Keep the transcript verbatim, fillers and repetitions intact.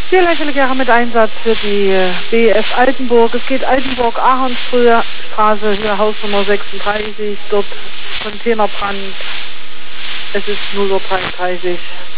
Wir Lächelgera mit Einsatz für die B F Altenburg. Es geht Altenburg-Ahornstraße, hier Hausnummer sechsunddreißig, dort Containerbrand. Es ist null Uhr dreiunddreißig.